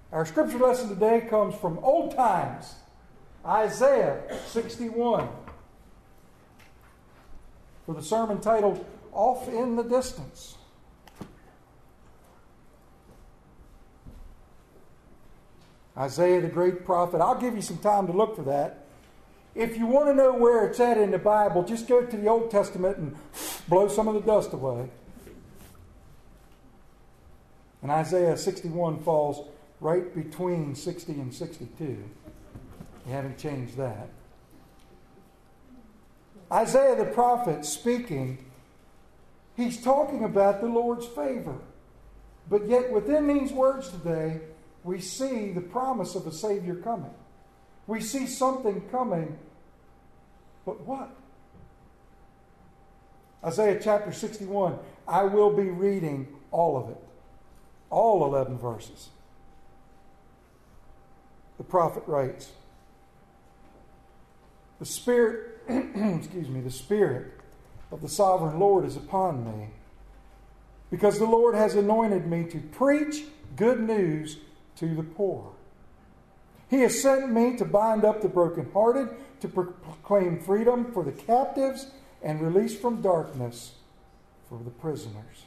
Our scripture lesson today comes from old times, Isaiah 61, for the sermon titled, Off in the Distance. Isaiah the great prophet. I'll give you some time to look for that. If you want to know where it's at in the Bible, just go to the Old Testament and blow some of the dust away. And Isaiah 61 falls right between 60 and 62. You haven't changed that. Isaiah the prophet speaking, he's talking about the Lord's favor. But yet within these words today, we see the promise of a Savior coming. We see something coming, but what? Isaiah chapter 61, I will be reading all of it. All 11 verses. The prophet writes, the Spirit, the Spirit of the Sovereign Lord is upon me, because the Lord has anointed me to preach good news to the poor. He has sent me to bind up the brokenhearted, to proclaim freedom for the captives, and release from darkness for the prisoners.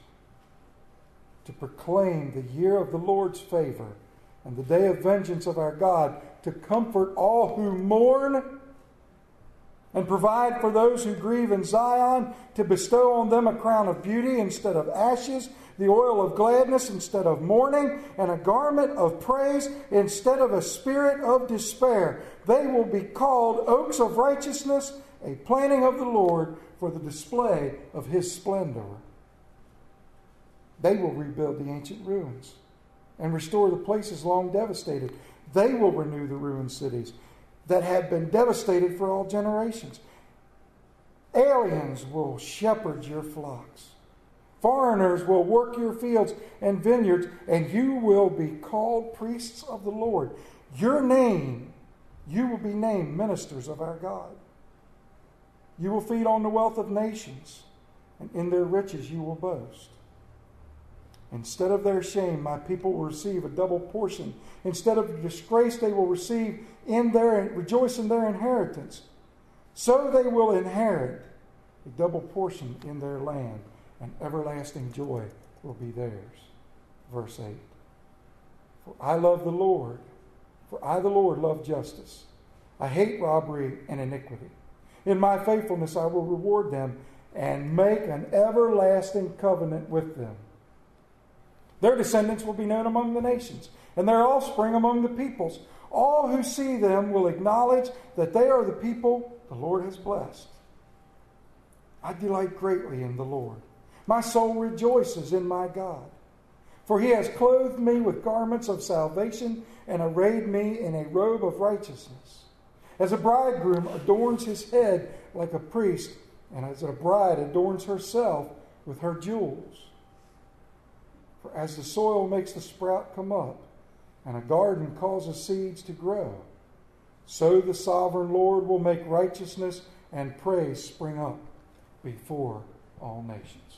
To proclaim the year of the Lord's favor and the day of vengeance of our God, to comfort all who mourn and provide for those who grieve in Zion, to bestow on them a crown of beauty instead of ashes, the oil of gladness instead of mourning, and a garment of praise instead of a spirit of despair. They will be called oaks of righteousness, a planting of the Lord for the display of His splendor. They will rebuild the ancient ruins and restore the places long devastated. They will renew the ruined cities that have been devastated for all generations. Aliens will shepherd your flocks. Foreigners will work your fields and vineyards, and you will be called priests of the Lord. You will be named ministers of our God. You will feed on the wealth of nations, and in their riches you will boast. Instead of their shame, my people will receive a double portion. Instead of disgrace, they will rejoice in their inheritance. So they will inherit a double portion in their land, and everlasting joy will be theirs. Verse 8. For I love the Lord, for I, the Lord, love justice. I hate robbery and iniquity. In my faithfulness I will reward them and make an everlasting covenant with them. Their descendants will be known among the nations, and their offspring among the peoples. All who see them will acknowledge that they are the people the Lord has blessed. I delight greatly in the Lord. My soul rejoices in my God. For He has clothed me with garments of salvation and arrayed me in a robe of righteousness. As a bridegroom adorns his head like a priest, and as a bride adorns herself with her jewels. For as the soil makes the sprout come up, and a garden causes seeds to grow, so the sovereign Lord will make righteousness and praise spring up before all nations.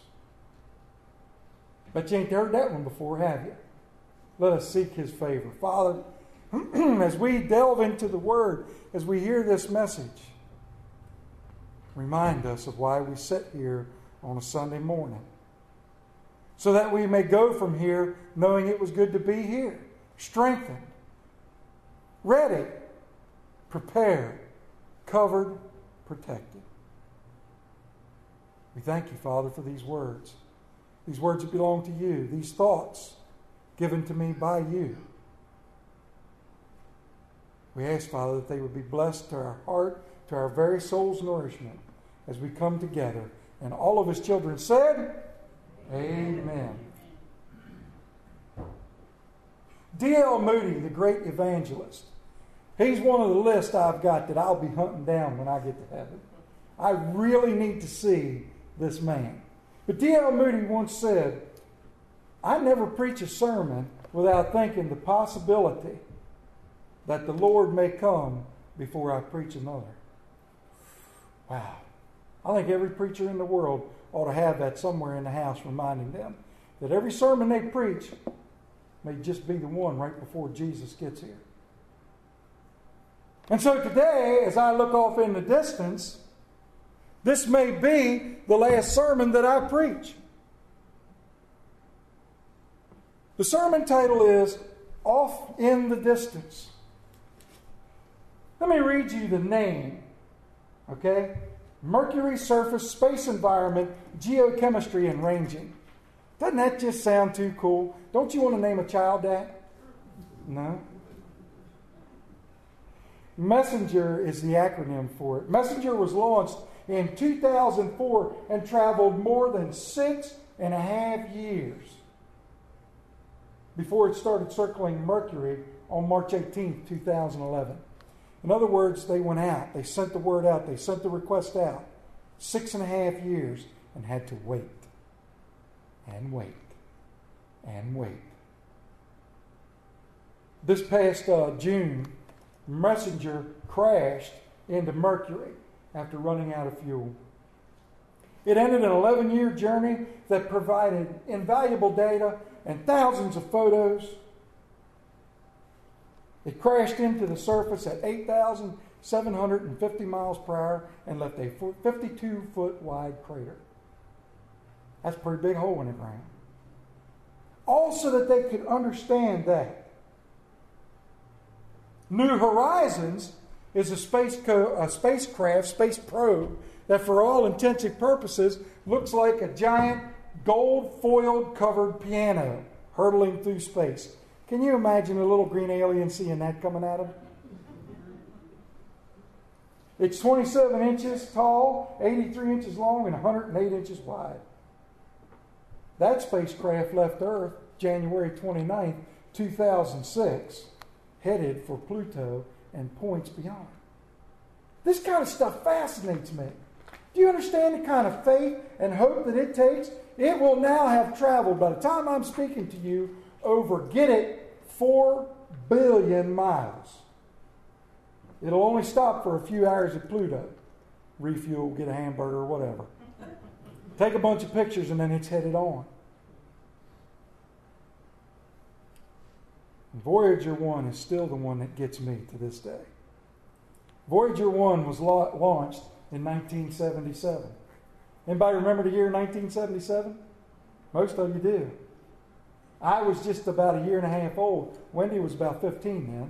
Bet you ain't heard that one before, have you? Let us seek His favor. Father, as we delve into the Word, as we hear this message, remind us of why we sit here on a Sunday morning, so that we may go from here knowing it was good to be here, strengthened, ready, prepared, covered, protected. We thank you, Father, for these words that belong to you, these thoughts given to me by you. We ask, Father, that they would be blessed to our heart, to our very soul's nourishment as we come together. And all of His children said, Amen. D.L. Moody, the great evangelist, he's one of the list I've got that I'll be hunting down when I get to heaven. I really need to see this man. But D.L. Moody once said, I never preach a sermon without thinking the possibility that the Lord may come before I preach another. Wow. I think every preacher in the world ought to have that somewhere in the house reminding them that every sermon they preach may just be the one right before Jesus gets here. And so today, as I look off in the distance, this may be the last sermon that I preach. The sermon title is Off in the Distance. Let me read you the name, okay? Mercury Surface Space Environment Geochemistry and Ranging. Doesn't that just sound too cool? Don't you want to name a child that? No? MESSENGER is the acronym for it. MESSENGER was launched in 2004 and traveled more than 6.5 years before it started circling Mercury on March 18, 2011. In other words, they went out. They sent the word out. They sent the request out. 6.5 years and had to wait and wait and wait. This past June, MESSENGER crashed into Mercury after running out of fuel. It ended an 11-year journey that provided invaluable data and thousands of photos. It crashed into the surface at 8,750 miles per hour and left a 52-foot wide crater. That's a pretty big hole in the ground. All so that they could understand that New Horizons is a spacecraft, space probe, that for all intents purposes looks like a giant gold-foiled covered piano hurtling through space. Can you imagine a little green alien seeing that coming at him? It's 27 inches tall, 83 inches long, and 108 inches wide. That spacecraft left Earth January 29th, 2006, headed for Pluto and points beyond. This kind of stuff fascinates me. Do you understand the kind of faith and hope that it takes? It will now have traveled, by the time I'm speaking to you, over, get it, 4 billion miles. It'll only stop for a few hours at Pluto. Refuel, get a hamburger, or whatever. Take a bunch of pictures, and then it's headed on. Voyager 1 is still the one that gets me to this day. Voyager 1 was launched in 1977. Anybody remember the year 1977? Most of you do. I was just about a year and a half old. Wendy was about 15 then.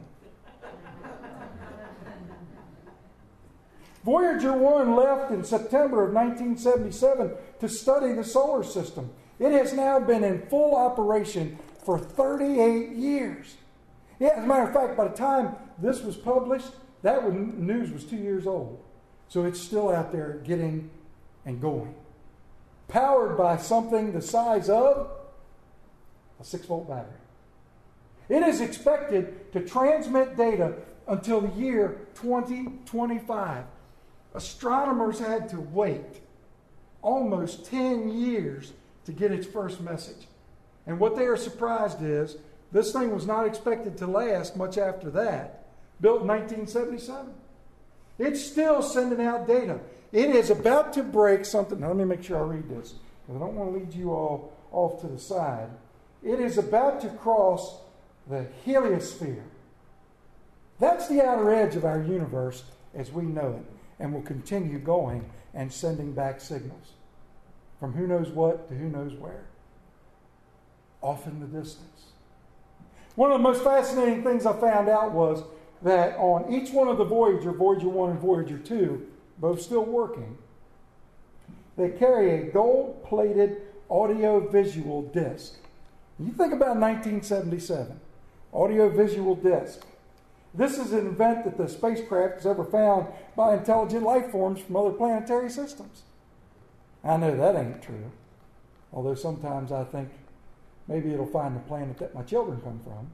Voyager 1 left in September of 1977 to study the solar system. It has now been in full operation for 38 years. Yeah, as a matter of fact, by the time this was published, that news was 2 years old. So it's still out there getting and going. Powered by something the size of a 6-volt battery. It is expected to transmit data until the year 2025. Astronomers had to wait almost 10 years to get its first message. And what they are surprised is, this thing was not expected to last much after that. Built in 1977. It's still sending out data. It is about to break something. Now let me make sure I read this, because I don't want to lead you all off to the side. It is about to cross the heliosphere. That's the outer edge of our universe as we know it, and will continue going and sending back signals from who knows what to who knows where. Off in the distance. One of the most fascinating things I found out was that on each one of the Voyager 1 and Voyager 2, both still working, they carry a gold-plated audio-visual disc. You think about 1977, audio-visual disc. This is an event that the spacecraft has ever found by intelligent life forms from other planetary systems. I know that ain't true, although sometimes I think maybe it'll find the planet that my children come from.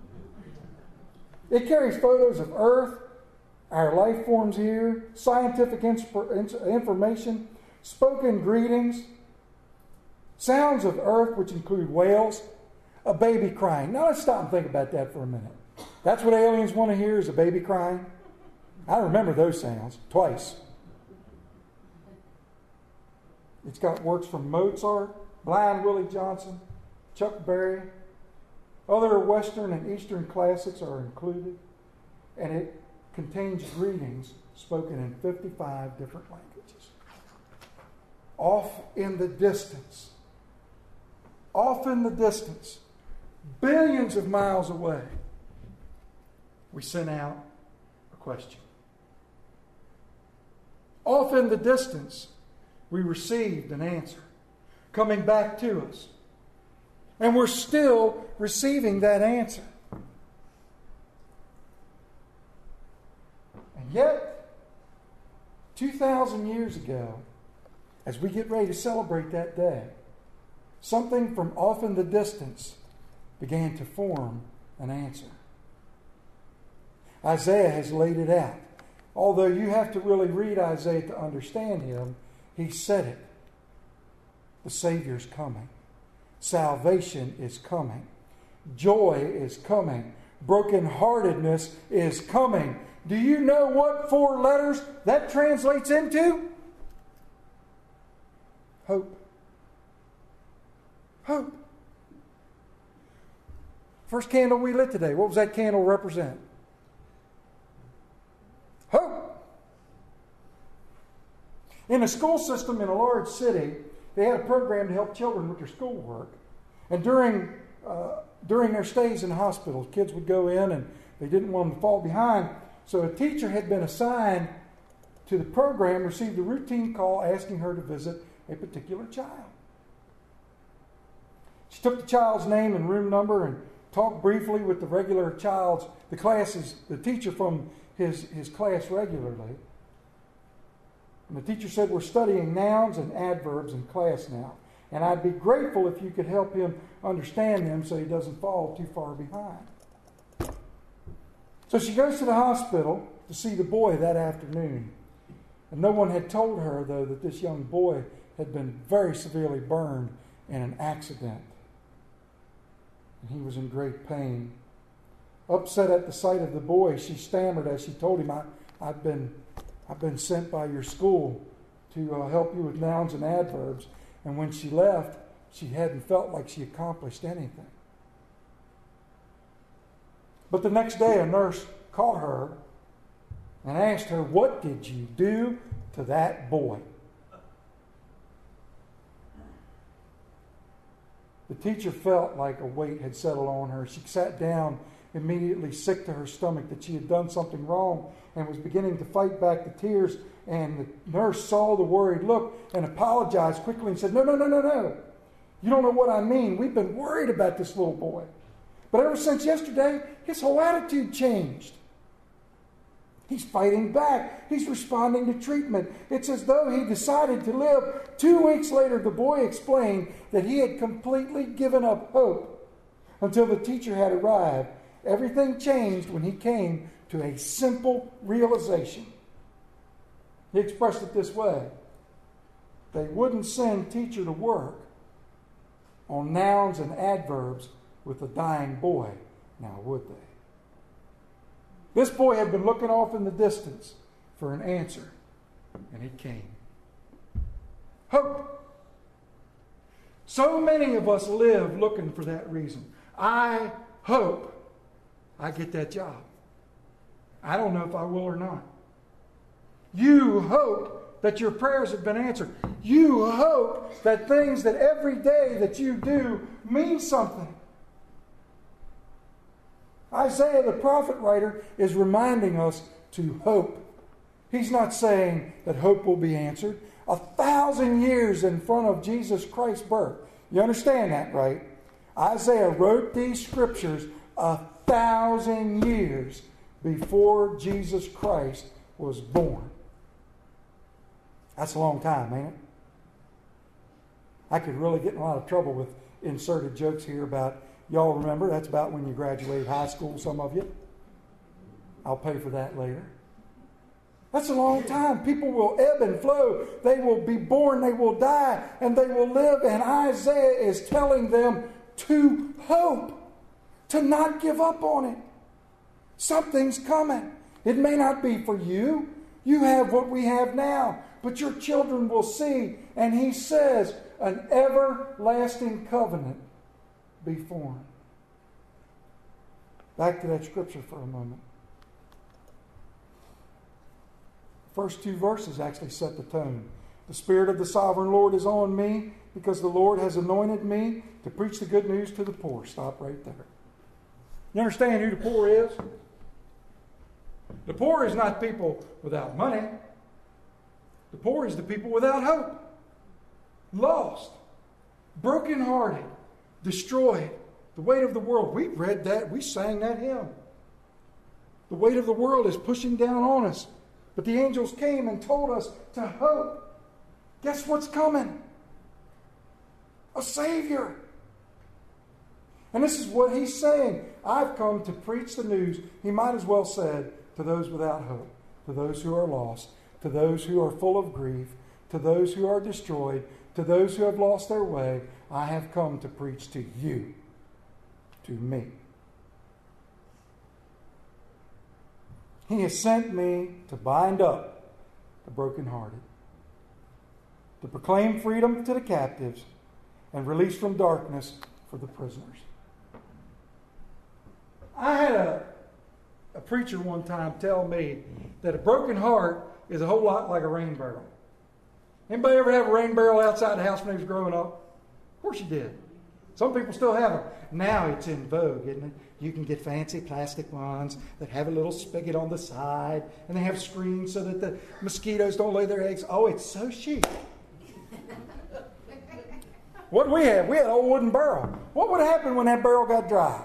It carries photos of Earth, our life forms here, scientific information, spoken greetings, sounds of Earth, which include whales, a baby crying. Now let's stop and think about that for a minute. That's what aliens want to hear, is a baby crying? I remember those sounds twice. It's got works from Mozart, Blind Willie Johnson, Chuck Berry, Other Western and Eastern classics are included, and it contains greetings spoken in 55 different languages. Off in the distance, billions of miles away, we sent out a question. Off in the distance, we received an answer coming back to us. And we're still receiving that answer. And yet, 2,000 years ago, as we get ready to celebrate that day, something from off in the distance began to form an answer. Isaiah has laid it out. Although you have to really read Isaiah to understand him, he said it. The Savior's coming. Salvation is coming. Joy is coming. Brokenheartedness is coming. Do you know what 4 letters that translates into? Hope. Hope. First candle we lit today, what was that candle represent? Hope. In a school system in a large city, they had a program to help children with their schoolwork. And during their stays in hospitals, kids would go in and they didn't want them to fall behind. So a teacher had been assigned to the program, received a routine call asking her to visit a particular child. She took the child's name and room number and talked briefly with the teacher from his class regularly. And the teacher said, "We're studying nouns and adverbs in class now. And I'd be grateful if you could help him understand them so he doesn't fall too far behind." So she goes to the hospital to see the boy that afternoon. And no one had told her, though, that this young boy had been very severely burned in an accident. And he was in great pain. Upset at the sight of the boy, she stammered as she told him, I've been sent by your school to help you with nouns and adverbs. And when she left, she hadn't felt like she accomplished anything. But the next day, a nurse caught her and asked her, "What did you do to that boy?" The teacher felt like a weight had settled on her. She sat down, immediately sick to her stomach that she had done something wrong, and was beginning to fight back the tears. And the nurse saw the worried look and apologized quickly and said, No. You don't know what I mean. We've been worried about this little boy. But ever since yesterday, his whole attitude changed. He's fighting back. He's responding to treatment. It's as though he decided to live. 2 weeks later, the boy explained that he had completely given up hope until the teacher had arrived. Everything changed when he came to a simple realization. He expressed it this way: they wouldn't send teacher to work on nouns and adverbs with a dying boy, now would they? This boy had been looking off in the distance for an answer, and it came. Hope. So many of us live looking for that reason. I hope I get that job. I don't know if I will or not. You hope that your prayers have been answered. You hope that things that every day that you do mean something. Isaiah, the prophet writer, is reminding us to hope. He's not saying that hope will be answered. 1,000 years in front of Jesus Christ's birth. You understand that, right? Isaiah wrote these scriptures 1,000 years before Jesus Christ was born. That's a long time, ain't it? I could really get in a lot of trouble with inserted jokes here about, y'all remember, that's about when you graduated high school, some of you. I'll pay for that later. That's a long time. People will ebb and flow. They will be born, they will die, and they will live. And Isaiah is telling them to hope, to not give up on it. Something's coming. It may not be for you. You have what we have now, but your children will see. And he says, an everlasting covenant be formed. Back to that scripture for a moment. The first two verses actually set the tone. The Spirit of the Sovereign Lord is on me because the Lord has anointed me to preach the good news to the poor. Stop right there. You understand who the poor is? The poor is not people without money. The poor is the people without hope. Lost. Brokenhearted. Destroyed. The weight of the world. We read that. We sang that hymn. The weight of the world is pushing down on us. But the angels came and told us to hope. Guess what's coming? A Savior. And this is what he's saying. I've come to preach the news. He might as well said to those without hope, to those who are lost, to those who are full of grief, to those who are destroyed, to those who have lost their way. I have come to preach to you, to me. He has sent me to bind up the brokenhearted, to proclaim freedom to the captives, and release from darkness for the prisoners. I had a preacher one time tell me that a broken heart is a whole lot like a rain barrel. Anybody ever have a rain barrel outside the house when he was growing up? Of course you did. Some people still have them. Now it's in vogue, isn't it? You can get fancy plastic ones that have a little spigot on the side, and they have screens so that the mosquitoes don't lay their eggs. Oh, it's so chic. What did we have? We had an old wooden barrel. What would happen when that barrel got dry?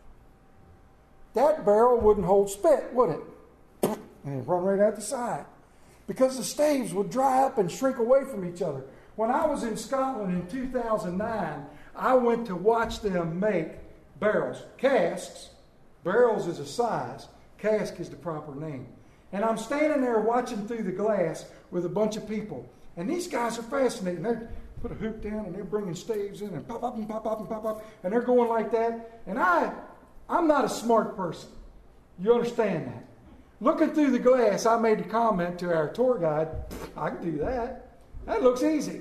That barrel wouldn't hold spit, would it? And it'd run right out the side. Because the staves would dry up and shrink away from each other. When I was in Scotland in 2009, I went to watch them make barrels. Casks. Barrels is a size. Cask is the proper name. And I'm standing there watching through the glass with a bunch of people. And these guys are fascinating. They put a hoop down and they're bringing staves in and pop up and pop up and pop up. And they're going like that. And I'm not a smart person. You understand that. Looking through the glass, I made the comment to our tour guide, I can do that. That looks easy.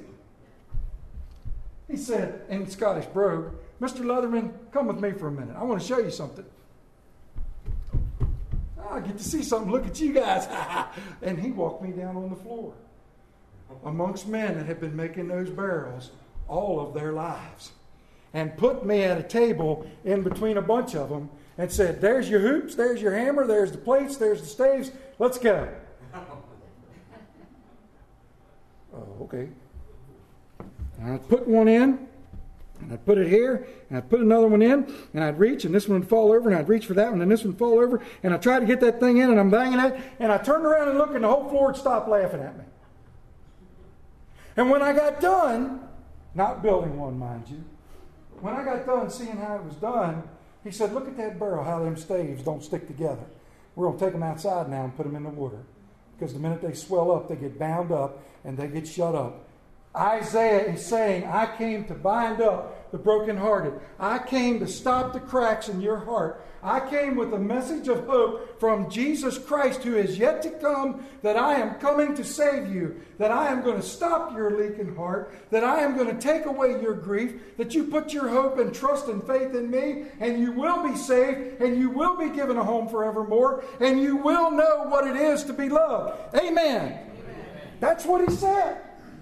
He said, in Scottish brogue, Mr. Leatherman, come with me for a minute. I want to show you something. I get to see something. Look at you guys. And he walked me down on the floor amongst men that had been making those barrels all of their lives, and put me at a table in between a bunch of them and said, there's your hoops, there's your hammer, there's the plates, there's the staves, let's go. Oh, okay. And I'd put one in, and I'd put it here, and I'd put another one in, and I'd reach, and this one would fall over, and I'd reach for that one, and this one would fall over, and I tried to get that thing in, and I'm banging it, and I turned around and looked, and the whole floor would stop laughing at me. And when I got done, not building one, mind you, when I got done seeing how it was done, he said, look at that barrel, how them staves don't stick together. We're going to take them outside now and put them in the water. Because the minute they swell up, they get bound up and they get shut up. Isaiah is saying, I came to bind up the brokenhearted. I came to stop the cracks in your heart. I came with a message of hope from Jesus Christ who is yet to come, that I am coming to save you, that I am going to stop your leaking heart, that I am going to take away your grief, that you put your hope and trust and faith in me, and you will be saved, and you will be given a home forevermore, and you will know what it is to be loved. Amen. Amen. That's what he said.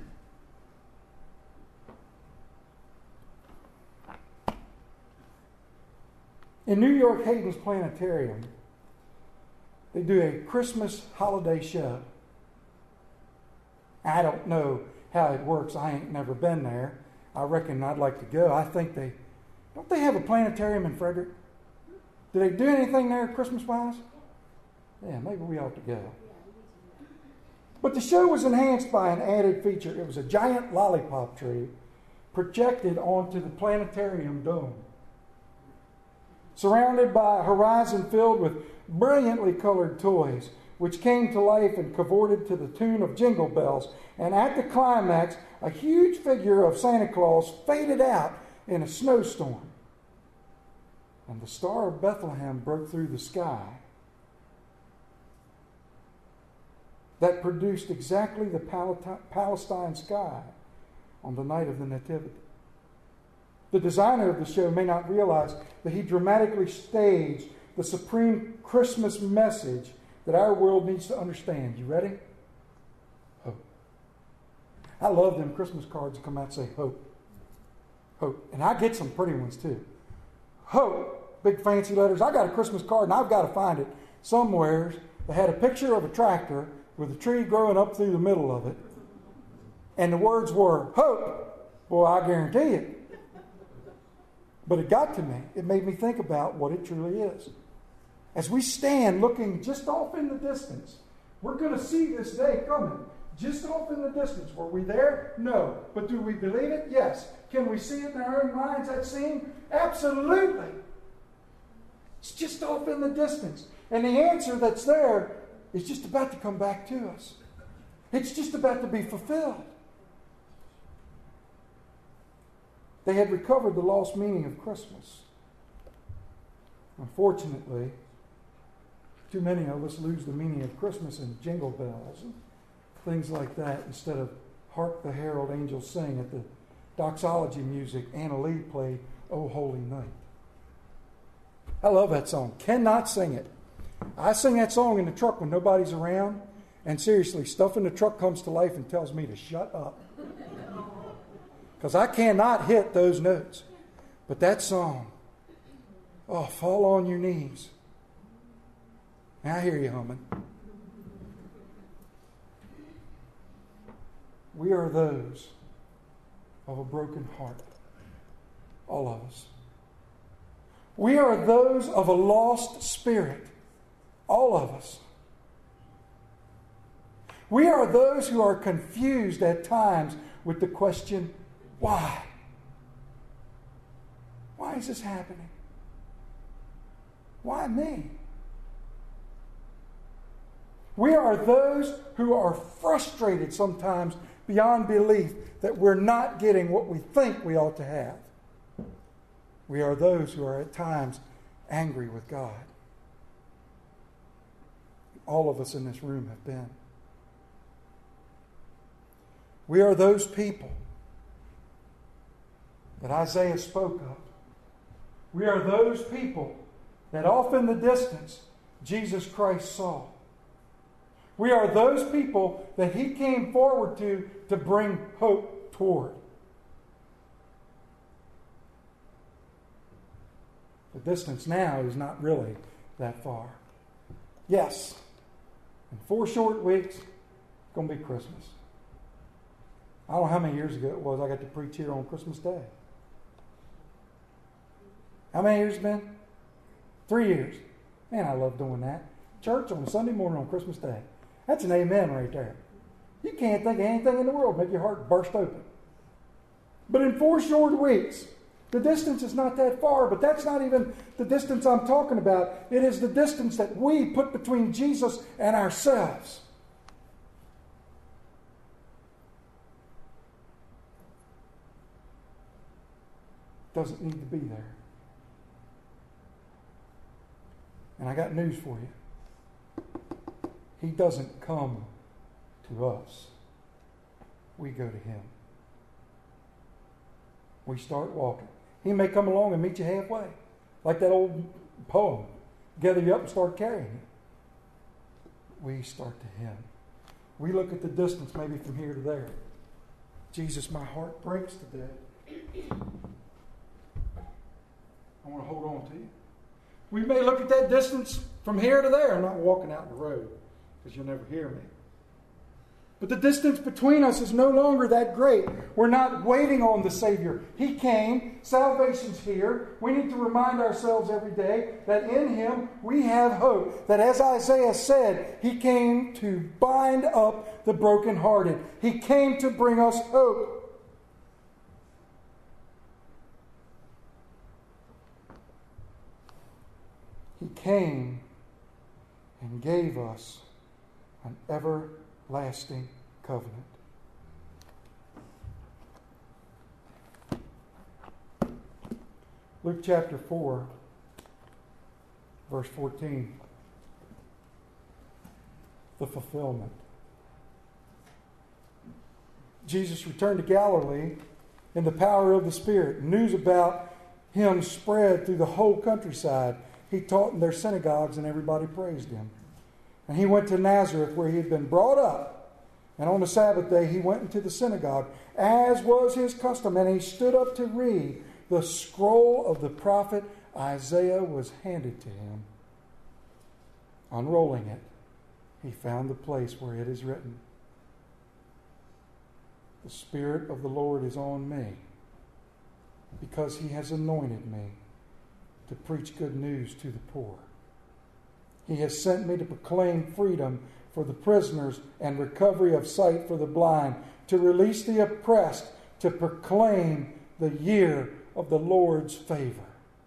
In New York Hayden's Planetarium, they do a Christmas holiday show. I don't know how it works. I ain't never been there. I reckon I'd like to go. I think don't they have a planetarium in Frederick? Do they do anything there Christmas-wise? Yeah, maybe we ought to go. But the show was enhanced by an added feature. It was a giant lollipop tree projected onto the planetarium dome, surrounded by a horizon filled with brilliantly colored toys, which came to life and cavorted to the tune of Jingle Bells. And at the climax, a huge figure of Santa Claus faded out in a snowstorm. And the Star of Bethlehem broke through the sky. That produced exactly the Palestine sky on the night of the Nativity. The designer of the show may not realize that he dramatically staged the supreme Christmas message that our world needs to understand. You ready? Hope. I love them Christmas cards that come out and say hope. Hope. And I get some pretty ones too. Hope. Big fancy letters. I got a Christmas card and I've got to find it somewhere. That had a picture of a tractor with a tree growing up through the middle of it. And the words were hope. Well, I guarantee it. But it got to me. It made me think about what it truly is. As we stand looking just off in the distance, we're going to see this day coming. Just off in the distance. Were we there? No. But do we believe it? Yes. Can we see it in our own minds, that scene? Absolutely. It's just off in the distance. And the answer that's there is just about to come back to us. It's just about to be fulfilled. They had recovered the lost meaning of Christmas. Unfortunately, too many of us lose the meaning of Christmas in jingle bells and things like that instead of Hark the Herald Angels Sing at the doxology music Anna Lee played, O Holy Night. I love that song. Cannot sing it. I sing that song in the truck when nobody's around, and seriously, stuff in the truck comes to life and tells me to shut up. Because I cannot hit those notes. But that song, oh, fall on your knees. Now I hear you humming. We are those of a broken heart. All of us. We are those of a lost spirit. All of us. We are those who are confused at times with the question, why? Why is this happening? Why me? We are those who are frustrated sometimes beyond belief that we're not getting what we think we ought to have. We are those who are at times angry with God. All of us in this room have been. We are those people that Isaiah spoke of. We are those people that off in the distance Jesus Christ saw. We are those people that he came forward to bring hope toward. The distance now is not really that far. Yes, in 4 short weeks, it's going to be Christmas. I don't know how many years ago it was I got to preach here on Christmas Day. How many years has it been? 3 years. Man, I love doing that. Church on a Sunday morning on Christmas Day. That's an amen right there. You can't think of anything in the world make your heart burst open. But in 4 short weeks, the distance is not that far, but that's not even the distance I'm talking about. It is the distance that we put between Jesus and ourselves. Doesn't need to be there. And I got news for you. He doesn't come to us. We go to him. We start walking. He may come along and meet you halfway. Like that old poem. Gather you up and start carrying you. We start to him. We look at the distance maybe from here to there. Jesus, my heart breaks today. I want to hold on to you. We may look at that distance from here to there. I'm not walking out in the road because you'll never hear me. But the distance between us is no longer that great. We're not waiting on the Savior. He came. Salvation's here. We need to remind ourselves every day that in him we have hope. That as Isaiah said, he came to bind up the brokenhearted. He came to bring us hope. He came and gave us an everlasting covenant. Luke chapter 4, verse 14. The fulfillment. Jesus returned to Galilee in the power of the Spirit. News about him spread through the whole countryside. he taught in their synagogues and everybody praised him. And he went to Nazareth where he had been brought up. And on the Sabbath day he went into the synagogue, as was his custom, and he stood up to read. The scroll of the prophet Isaiah was handed to him. Unrolling it, he found the place where it is written, "The Spirit of the Lord is on me, because he has anointed me to preach good news to the poor. He has sent me to proclaim freedom for the prisoners and recovery of sight for the blind, to release the oppressed, to proclaim the year of the Lord's favor."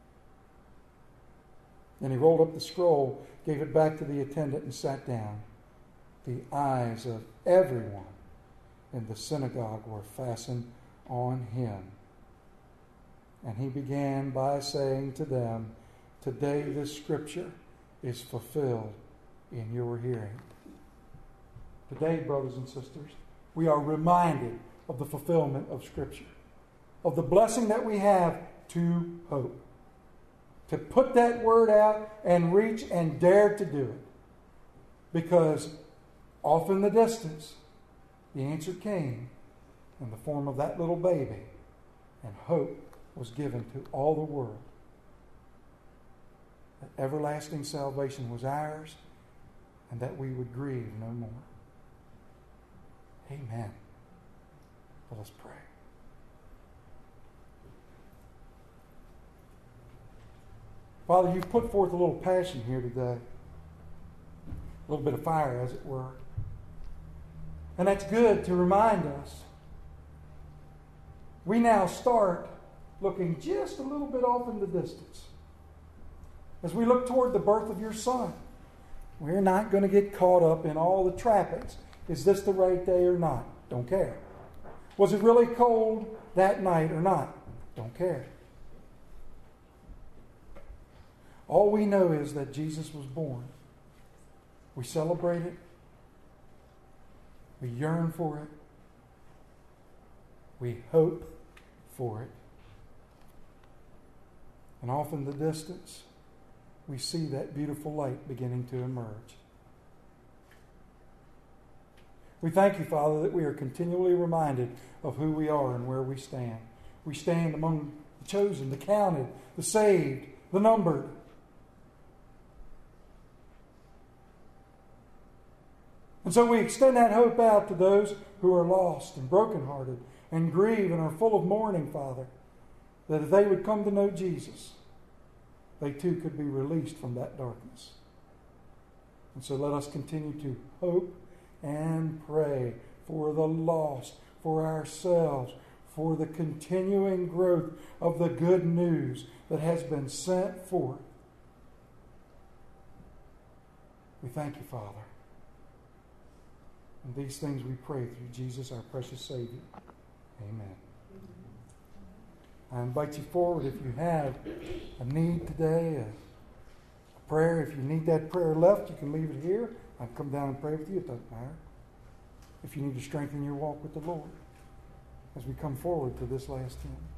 Then he rolled up the scroll, gave it back to the attendant, and sat down. The eyes of everyone in the synagogue were fastened on him. And he began by saying to them, "Today this scripture is fulfilled in your hearing." Today, brothers and sisters, we are reminded of the fulfillment of Scripture, of the blessing that we have to hope, to put that word out and reach and dare to do it. Because off in the distance, the answer came in the form of that little baby, and hope was given to all the world. That everlasting salvation was ours, and that we would grieve no more. Amen. Let us pray. Father, you've put forth a little passion here today. A little bit of fire, as it were. And that's good to remind us. We now start looking just a little bit off in the distance. As we look toward the birth of your Son, we're not going to get caught up in all the trappings. Is this the right day or not? Don't care. Was it really cold that night or not? Don't care. All we know is that Jesus was born. We celebrate it. We yearn for it. We hope for it. And off in the distance, we see that beautiful light beginning to emerge. We thank you, Father, that we are continually reminded of who we are and where we stand. We stand among the chosen, the counted, the saved, the numbered. And so we extend that hope out to those who are lost and brokenhearted and grieve and are full of mourning, Father, that if they would come to know Jesus, they too could be released from that darkness. And so let us continue to hope and pray for the lost, for ourselves, for the continuing growth of the good news that has been sent forth. We thank you, Father. And these things we pray through Jesus, our precious Savior. Amen. I invite you forward if you have a need today, a prayer. If you need that prayer left, you can leave it here. I'll come down and pray with you. It doesn't matter. If you need to strengthen your walk with the Lord as we come forward to this last hymn.